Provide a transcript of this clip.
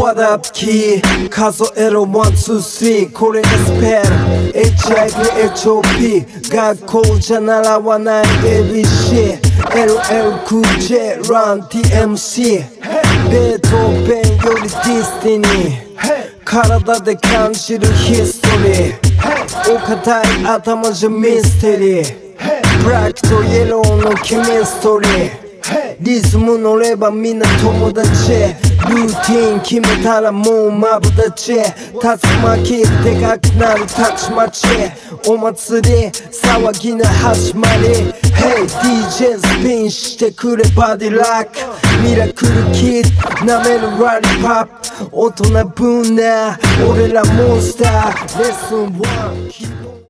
What up key 数えろ1,2,3これがスペル HIV/HOP 学校じゃ習わない ABC LL Cool J Run TMC ベートーベンよりディスティニー体で感じるヒストリーお堅い頭じゃミステリーブラックとイエローのケミストリーリズム乗ればみんな友達ルーティン決めたらもうマブダチ竜巻でかくなるたちまちお祭り騒ぎの始まり Hey DJ スピンしてくれバディラックミラクルキッド舐めるラリパップ大人ぶんな俺らモンスターレッスン1